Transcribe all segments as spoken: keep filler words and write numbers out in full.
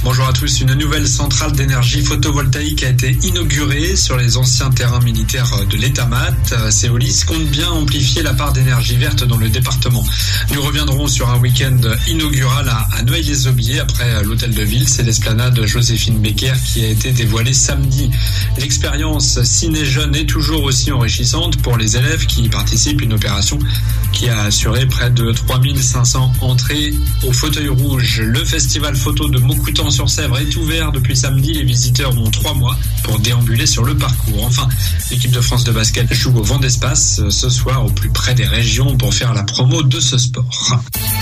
Bonjour à tous. Une nouvelle centrale d'énergie photovoltaïque a été inaugurée sur les anciens terrains militaires de l'Étamat. Seolis compte bien amplifier la part d'énergie verte dans le département. Nous reviendrons sur un week-end inaugural à, à Noailles-les-Aubiers après l'hôtel de ville. C'est l'esplanade Joséphine Becker qui a été dévoilée samedi. L'expérience Ciné Jeune est toujours aussi enrichissante pour les élèves qui y participent. Une opération qui a assuré près de trois mille cinq cents entrées au fauteuil rouge. Le festival photo de Maucoutan-sur-Sèvre est ouvert depuis samedi. Les visiteurs ont trois mois pour déambuler sur le parcours. Enfin, l'équipe de France de basket joue au vent d'espace ce soir au plus près des régions pour faire la promo de ce sport.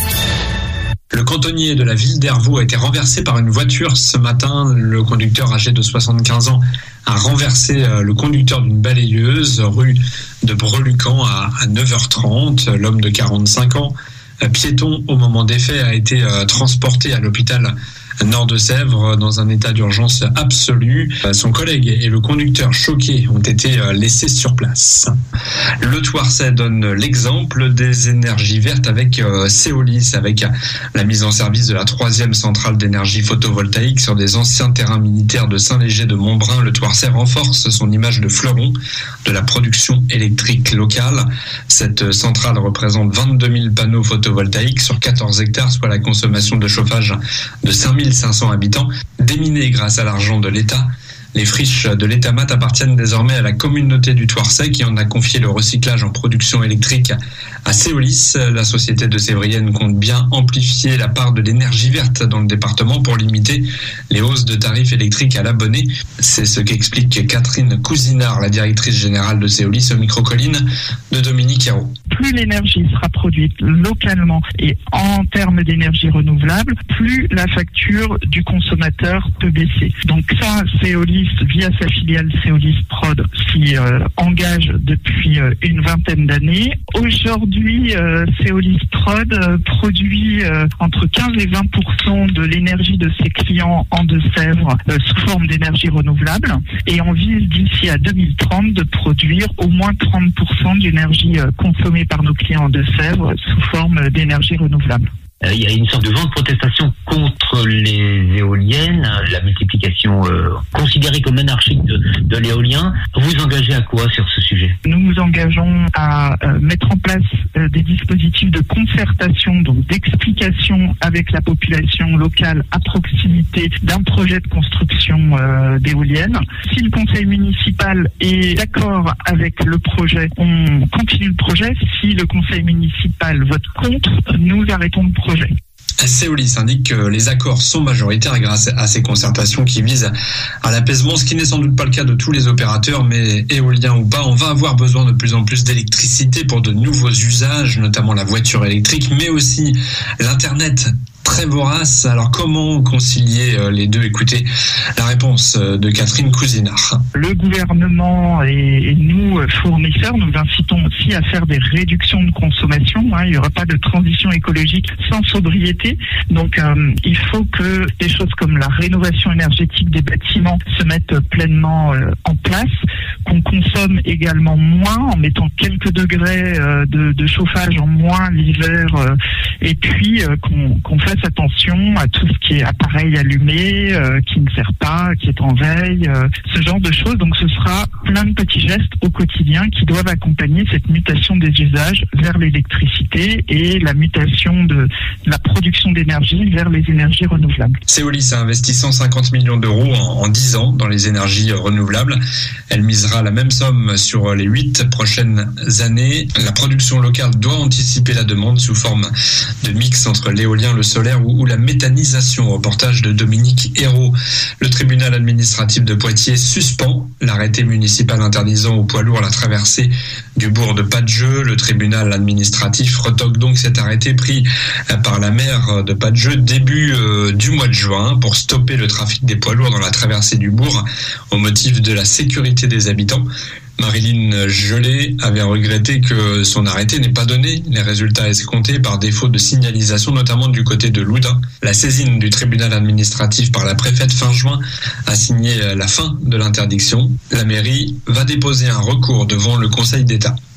Le cantonnier de la ville d'Hervaux a été renversé par une voiture ce matin. Le conducteur âgé de soixante-quinze ans a renversé le conducteur d'une balayeuse rue de Brelucan à neuf heures trente. L'homme de quarante-cinq ans, piéton au moment des faits, a été transporté à l'hôpital Nord de Sèvres dans un état d'urgence absolu. Son collègue et le conducteur choqués ont été laissés sur place. Le Thouarçais donne l'exemple des énergies vertes avec Seolis, avec la mise en service de la troisième centrale d'énergie photovoltaïque sur des anciens terrains militaires de Saint-Léger de Montbrun. Le Thouarçais renforce son image de fleuron de la production électrique locale. Cette centrale représente vingt-deux mille panneaux photovoltaïques sur quatorze hectares, soit la consommation de chauffage de cinq mille cinq cents habitants, déminés grâce à l'argent de l'État. Les friches de l'Étamat appartiennent désormais à la communauté du Thouarçais qui en a confié le recyclage en production électrique à Seolis. La société de Sévrienne compte bien amplifier la part de l'énergie verte dans le département pour limiter les hausses de tarifs électriques à l'abonné. C'est ce qu'explique Catherine Cousinard, la directrice générale de Seolis, au micro-colline de Dominique Hérault. Plus l'énergie sera produite localement et en termes d'énergie renouvelable, plus la facture du consommateur peut baisser. Donc ça, Seolis, via sa filiale Seolis Prod, s'y euh, engage depuis euh, une vingtaine d'années. Aujourd'hui, euh, Seolis Prod euh, produit euh, entre quinze et vingt pour cent de l'énergie de ses clients en Deux-Sèvres euh, sous forme d'énergie renouvelable, et on vise d'ici à deux mille trente de produire au moins trente pour cent de l'énergie euh, consommée par nos clients en Deux-Sèvres sous forme d'énergie renouvelable. Il y a une sorte de vent de protestation contre les éoliennes, la multiplication euh, considérée comme anarchique de, de l'éolien. Vous vous engagez à quoi sur ce sujet ? Nous nous engageons à euh, mettre en place euh, des dispositifs de concertation, donc d'explication avec la population locale à proximité d'un projet de construction euh, d'éoliennes. Si le conseil municipal est d'accord avec le projet, on continue le projet. Si le conseil municipal vote contre, nous arrêtons le projet. Seolis indique que les accords sont majoritaires grâce à ces concertations qui visent à l'apaisement, ce qui n'est sans doute pas le cas de tous les opérateurs, mais éoliens ou pas, on va avoir besoin de plus en plus d'électricité pour de nouveaux usages, notamment la voiture électrique, mais aussi l'Internet. Très vorace. Alors comment concilier les deux ? Écoutez la réponse de Catherine Cousinard. Le gouvernement et nous, fournisseurs, nous incitons aussi à faire des réductions de consommation. Il n'y aura pas de transition écologique sans sobriété. Donc euh, il faut que des choses comme la rénovation énergétique des bâtiments se mettent pleinement euh, en place, qu'on consomme également moins en mettant quelques degrés euh, de, de chauffage en moins l'hiver, euh, et puis euh, qu'on, qu'on fasse attention à tout ce qui est appareil allumé, euh, qui ne sert pas, qui est en veille, euh, ce genre de choses. Donc ce sera plein de petits gestes au quotidien qui doivent accompagner cette mutation des usages vers l'électricité et la mutation de la production d'énergie vers les énergies renouvelables. Seolis a investi cent cinquante millions d'euros en, en dix ans dans les énergies renouvelables. Elle misera la même somme sur les huit prochaines années. La production locale doit anticiper la demande sous forme de mix entre l'éolien, le solaire ou la méthanisation. Reportage de Dominique Hérault. Le tribunal administratif de Poitiers suspend l'arrêté municipal interdisant aux poids lourds la traversée du bourg de Padjeu. Le tribunal administratif retoque donc cet arrêté pris par la maire de Padjeu début euh, du mois de juin pour stopper le trafic des poids lourds dans la traversée du bourg au motif de la sécurité des habitants. Marilyn Gelé avait regretté que son arrêté n'ait pas donné les résultats escomptés par défaut de signalisation, notamment du côté de Loudun. La saisine du tribunal administratif par la préfète fin juin a signé la fin de l'interdiction. La mairie va déposer un recours devant le Conseil d'État.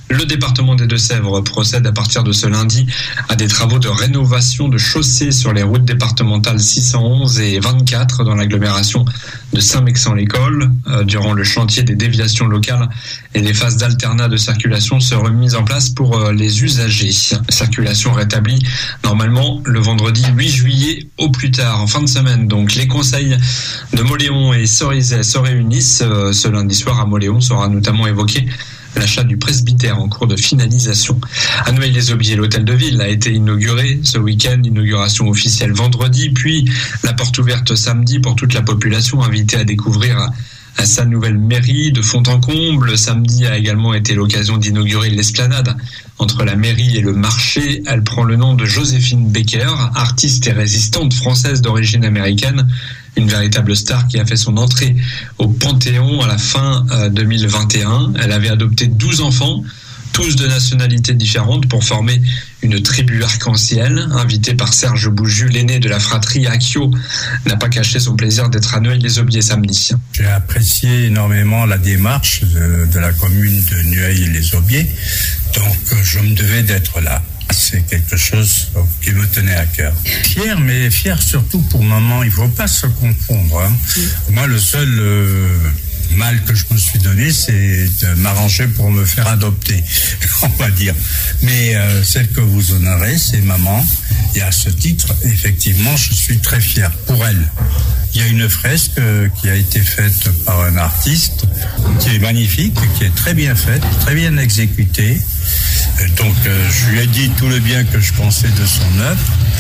Le département des Deux-Sèvres procède à partir de ce lundi à des travaux de rénovation de chaussées sur les routes départementales six cent onze et vingt-quatre dans l'agglomération de Saint-Mexan-l'École. Euh, durant le chantier des déviations locales et les phases d'alternat de circulation seront mises en place pour euh, les usagers. Circulation rétablie normalement le vendredi huit juillet au plus tard, en fin de semaine. Donc les conseils de Mauléon et Cerizay se réunissent. Euh, ce lundi soir à Mauléon sera notamment évoqué l'achat du presbytère en cours de finalisation. À Noailles-les-Aubiers, l'hôtel de ville a été inauguré ce week-end, inauguration officielle vendredi, puis la porte ouverte samedi pour toute la population invitée à découvrir à sa nouvelle mairie de fond en comble. Samedi a également été l'occasion d'inaugurer l'esplanade entre la mairie et le marché. Elle prend le nom de Joséphine Baker, artiste et résistante française d'origine américaine. Une véritable star qui a fait son entrée au Panthéon à la fin deux mille vingt et un. Elle avait adopté douze enfants, tous de nationalités différentes, pour former une tribu arc-en-ciel. Invité par Serge Bouju, l'aîné de la fratrie Akio n'a pas caché son plaisir d'être à Noailles-les-Aubiers samedi. J'ai apprécié énormément la démarche de, de la commune de Noailles-les-Aubiers, donc je me devais d'être là. C'est quelque chose qui me tenait à cœur. Fier, mais fier surtout pour maman. Il ne faut pas se confondre. Hein. Mm. Moi, le seul euh, mal que je me suis donné, c'est de m'arranger pour me faire adopter, on va dire. Mais euh, celle que vous honorez, c'est maman. Et à ce titre, effectivement, je suis très fier pour elle. Il y a une fresque qui a été faite par un artiste qui est magnifique, qui est très bien faite, très bien exécutée. Donc euh, je lui ai dit tout le bien que je pensais de son œuvre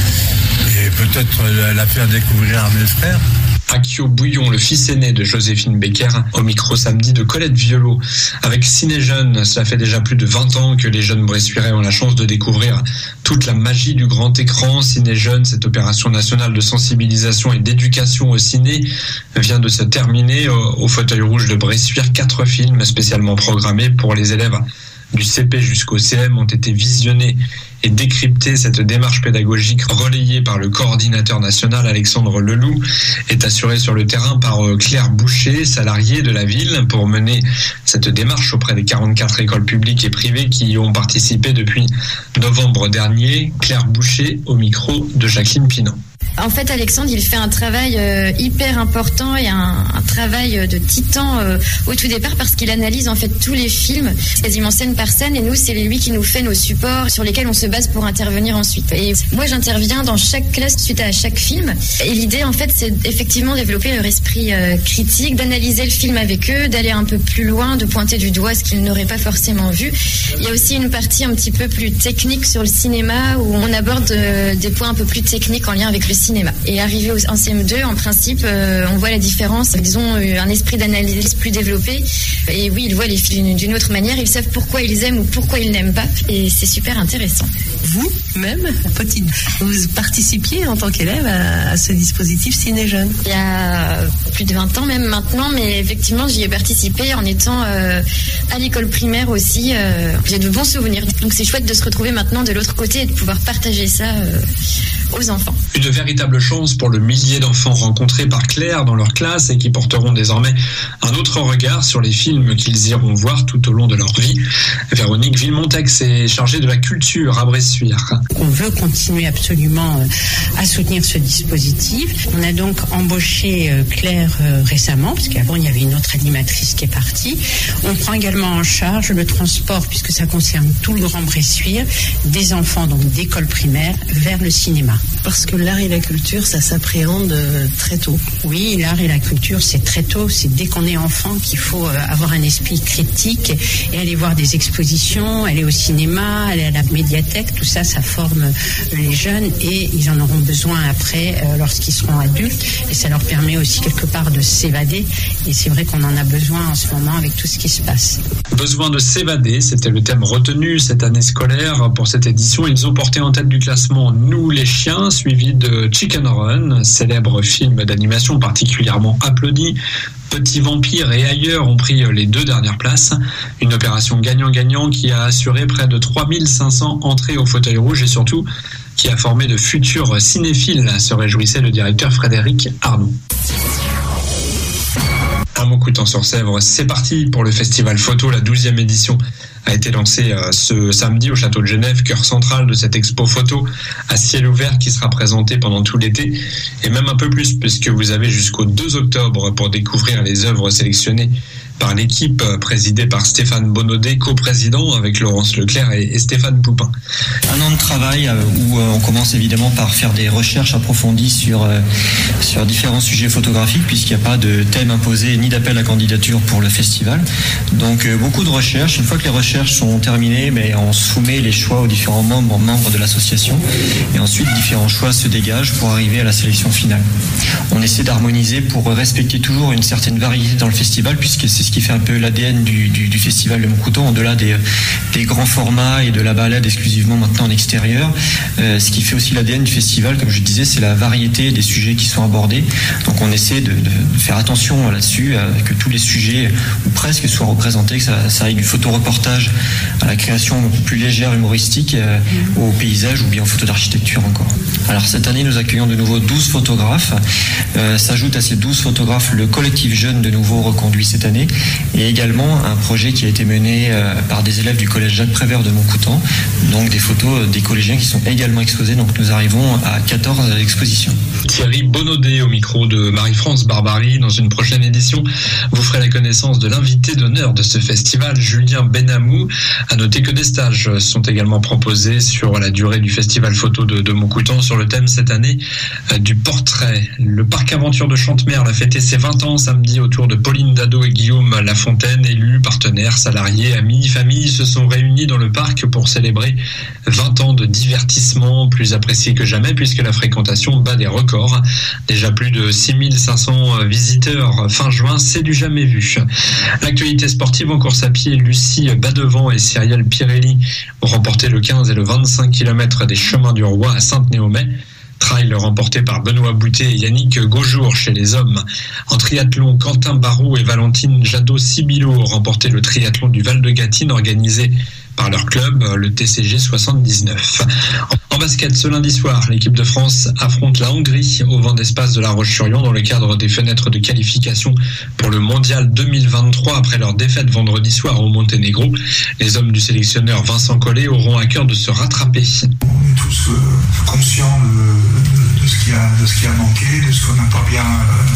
et peut-être euh, la faire découvrir à mes frères. Akio Bouillon, le fils aîné de Joséphine Baker, au micro samedi de Colette Violot. Avec Ciné Jeunes, cela fait déjà plus de vingt ans que les jeunes bressuirais ont la chance de découvrir toute la magie du grand écran. Ciné Jeunes, cette opération nationale de sensibilisation et d'éducation au ciné, vient de se terminer au, au fauteuil rouge de Bressuire. Quatre films spécialement programmés pour les élèves du C P jusqu'au C M ont été visionnés et décryptés. Cette démarche pédagogique relayée par le coordinateur national Alexandre Leloup est assurée sur le terrain par Claire Boucher, salariée de la ville, pour mener cette démarche auprès des quarante-quatre écoles publiques et privées qui y ont participé depuis novembre dernier. Claire Boucher au micro de Jacqueline Pinon. En fait, Alexandre, il fait un travail euh, hyper important et un, un travail de titan euh, au tout départ parce qu'il analyse en fait tous les films, quasiment scène par scène, et nous, c'est lui qui nous fait nos supports sur lesquels on se base pour intervenir ensuite. Et moi, j'interviens dans chaque classe suite à chaque film. Et l'idée, en fait, c'est effectivement développer leur esprit euh, critique, d'analyser le film avec eux, d'aller un peu plus loin, de pointer du doigt ce qu'ils n'auraient pas forcément vu. Il y a aussi une partie un petit peu plus technique sur le cinéma où on aborde euh, des points un peu plus techniques en lien avec le cinéma. Et arrivé en C M deux, en principe, euh, on voit la différence. Ils ont un esprit d'analyse plus développé. Et oui, ils voient les films d'une autre manière. Ils savent pourquoi ils aiment ou pourquoi ils n'aiment pas. Et c'est super intéressant. Vous-même, petite, vous participiez en tant qu'élève à, à ce dispositif Ciné Jeunes? Il y a plus de vingt ans même maintenant, mais effectivement, j'y ai participé en étant euh, à l'école primaire aussi. Euh, j'ai de bons souvenirs. Donc c'est chouette de se retrouver maintenant de l'autre côté et de pouvoir partager ça euh, aux enfants. Une véritable chance pour le millier d'enfants rencontrés par Claire dans leur classe et qui porteront désormais un autre regard sur les films qu'ils iront voir tout au long de leur vie. Véronique Villemontex est chargée de la culture à Bressuire. On veut continuer absolument à soutenir ce dispositif. On a donc embauché Claire récemment, parce qu'avant il y avait une autre animatrice qui est partie. On prend également en charge le transport, puisque ça concerne tout le Grand Bressuire, des enfants donc d'école primaire vers le cinéma. Parce que l'art et la culture, ça s'appréhende très tôt. Oui, l'art et la culture, c'est très tôt. C'est dès qu'on est enfant qu'il faut avoir un esprit critique et aller voir des expositions, aller au cinéma, aller à la médiathèque. Tout ça, ça forme les jeunes et ils en auront besoin après euh, lorsqu'ils seront adultes. Et ça leur permet aussi quelque part de s'évader. Et c'est vrai qu'on en a besoin en ce moment avec tout ce qui se passe. Besoin de s'évader, c'était le thème retenu cette année scolaire. Pour cette édition, ils ont porté en tête du classement Nous les chiens, suivi de Chicken Run, célèbre film d'animation particulièrement applaudi. Petit Vampire et Ailleurs ont pris les deux dernières places. Une opération gagnant-gagnant qui a assuré près de trois mille cinq cents entrées au fauteuil rouge et surtout qui a formé de futurs cinéphiles, se réjouissait le directeur Frédéric Arnoux. À Montcoutan-sur-Sèvre, c'est parti pour le festival photo, la douzième édition a été lancé ce samedi au Château de Genève, cœur central de cette expo photo à ciel ouvert qui sera présentée pendant tout l'été, et même un peu plus puisque vous avez jusqu'au deux octobre pour découvrir les œuvres sélectionnées par l'équipe présidée par Stéphane Bonaudet, coprésident avec Laurence Leclerc et Stéphane Poupin. Un an de travail où on commence évidemment par faire des recherches approfondies sur, sur différents sujets photographiques, puisqu'il n'y a pas de thème imposé ni d'appel à candidature pour le festival. Donc beaucoup de recherches. Une fois que les recherches sont terminées, mais on soumet les choix aux différents membres, membres de l'association, et ensuite différents choix se dégagent pour arriver à la sélection finale. On essaie d'harmoniser pour respecter toujours une certaine variété dans le festival, puisque c'est ce qui fait un peu l'A D N du, du, du festival de Montcouton, au-delà des, des grands formats et de la balade exclusivement maintenant en extérieur. Euh, ce qui fait aussi l'A D N du festival, comme je disais, c'est la variété des sujets qui sont abordés. Donc on essaie de, de faire attention là-dessus, euh, que tous les sujets, ou presque, soient représentés, que ça, ça aille du photoreportage à la création plus légère, humoristique, euh, au paysage ou bien aux photos d'architecture encore. Alors cette année, nous accueillons de nouveau douze photographes. Euh, s'ajoute à ces douze photographes le collectif jeune de nouveau reconduit cette année, et également un projet qui a été mené euh, par des élèves du collège Jacques Prévert de Montcoutan, donc des photos des collégiens qui sont également exposées. Donc nous arrivons à quatorze expositions. Thierry Bonaudet au micro de Marie-France Barbarie. Dans une prochaine édition, vous ferez la connaissance de l'invité d'honneur de ce festival, Julien Benamou. À noter que des stages sont également proposés sur la durée du festival photo de, de Montcoutan sur le thème cette année euh, du portrait. Le parc aventure de Chantemerle a fêté ses vingt ans samedi autour de Pauline Dado et Guillaume Lafontaine. Élus, partenaires, salariés, amis, familles se sont réunis dans le parc pour célébrer vingt ans de divertissement, plus apprécié que jamais puisque la fréquentation bat des records. Déjà plus de six mille cinq cents visiteurs fin juin, c'est du jamais vu. L'actualité sportive en course à pied, Lucie Badevant et Cyrielle Pirelli ont remporté le quinze et le vingt-cinq kilomètres des Chemins du Roi à Sainte-Néomais. Trail remporté par Benoît Boutet et Yannick Gaujour chez les hommes. En triathlon, Quentin Barraud et Valentine Jadot-Sibilo ont remporté le triathlon du Val-de-Gatine organisé par leur club, le T C G soixante-dix-neuf. En basket, ce lundi soir, l'équipe de France affronte la Hongrie au vent d'espace de La Roche-sur-Yon dans le cadre des fenêtres de qualification pour le Mondial deux mille vingt-trois après leur défaite vendredi soir au Monténégro. Les hommes du sélectionneur Vincent Collet auront à cœur de se rattraper. On est tous euh, conscients de, de, ce qui a, de ce qui a manqué, de ce qu'on n'a pas bien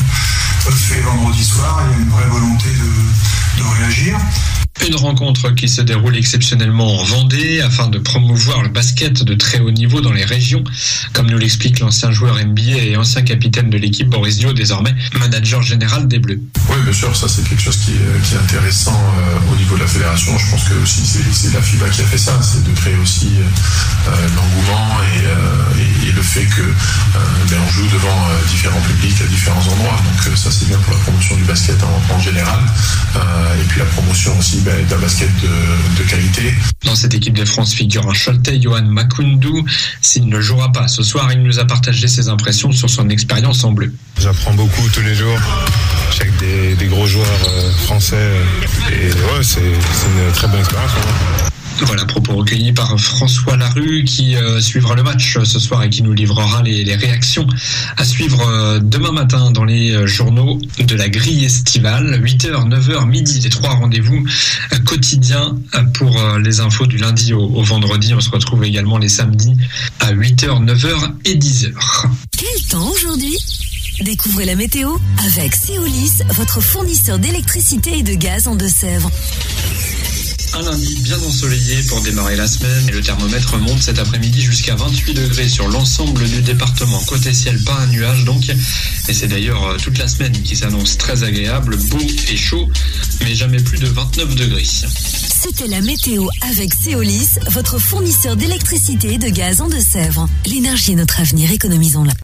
euh, fait vendredi soir. Il y a une vraie volonté de, de réagir. Une rencontre qui se déroule exceptionnellement en Vendée afin de promouvoir le basket de très haut niveau dans les régions, comme nous l'explique l'ancien joueur N B A et ancien capitaine de l'équipe Boris Dio, désormais manager général des Bleus. Oui, bien sûr, ça c'est quelque chose qui est, qui est intéressant euh, au niveau de la fédération. Je pense que aussi c'est, c'est la FIBA qui a fait ça, c'est de créer aussi euh, l'engouement et, euh, et, et le fait que euh, ben, on joue devant euh, différents publics à différents endroits. Donc euh, ça c'est bien pour la promotion du basket en, en général euh, et puis la promotion aussi ben, d'un basket de, de qualité. Dans cette équipe de France figure un Choletais, Johan Makoundou. S'il ne jouera pas ce soir, il nous a partagé ses impressions sur son expérience en bleu. J'apprends beaucoup tous les jours, avec des, des gros joueurs euh, français. Et ouais, c'est, c'est une très bonne expérience. Hein. Voilà, propos recueillis par François Larue qui euh, suivra le match euh, ce soir et qui nous livrera les, les réactions à suivre euh, demain matin dans les euh, journaux de la grille estivale. huit heures, neuf heures, midi, les trois rendez-vous euh, quotidiens euh, pour euh, les infos du lundi au, au vendredi. On se retrouve également les samedis à huit heures, neuf heures et dix heures. Quel temps aujourd'hui ? Découvrez la météo avec Seolis, votre fournisseur d'électricité et de gaz en Deux-Sèvres. Un lundi bien ensoleillé pour démarrer la semaine et le thermomètre monte cet après-midi jusqu'à vingt-huit degrés sur l'ensemble du département. Côté ciel, pas un nuage donc. Et c'est d'ailleurs toute la semaine qui s'annonce très agréable, beau et chaud, mais jamais plus de vingt-neuf degrés. C'était la météo avec Seolis, votre fournisseur d'électricité et de gaz en Deux-Sèvres. L'énergie est notre avenir, économisons-la.